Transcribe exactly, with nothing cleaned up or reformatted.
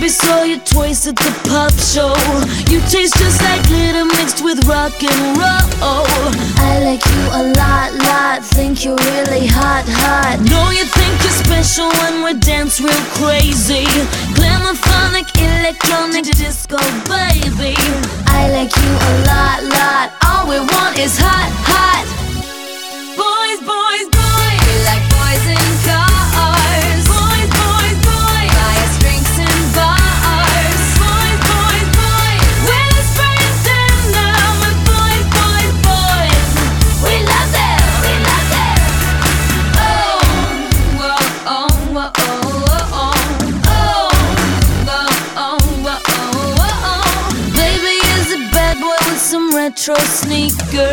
Baby, saw you twice at the pop show. You taste just like glitter mixed with rock and roll. I like you a lot, lot. Think you're really hot, hot. Know you think you're special when we dance real crazy. Glamophonic, electronic disco, baby. I like you a lot, lot. All we want is hot, hot. Boys, boys, boys. We like boys in cars. Boys, boys, boys. Buy us drinks in bars. Boys, boys, boys. We're the spring dinner with boys, boys, boys. We love them, we love them. Oh, whoa, oh, whoa, oh, oh, oh. Oh, whoa, oh, whoa, oh, oh, oh. Baby is a bad boy with some retro sneakers.